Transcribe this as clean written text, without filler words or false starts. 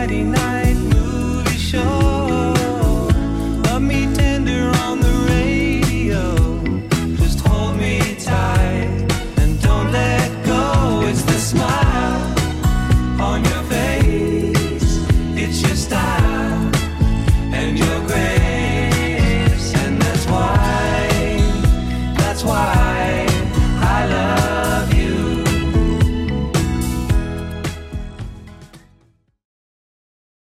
Friday night movie show. Love me tender on the radio. Just hold me tight and don't let go. It's the smile on your face. It's your style and your grace. And that's why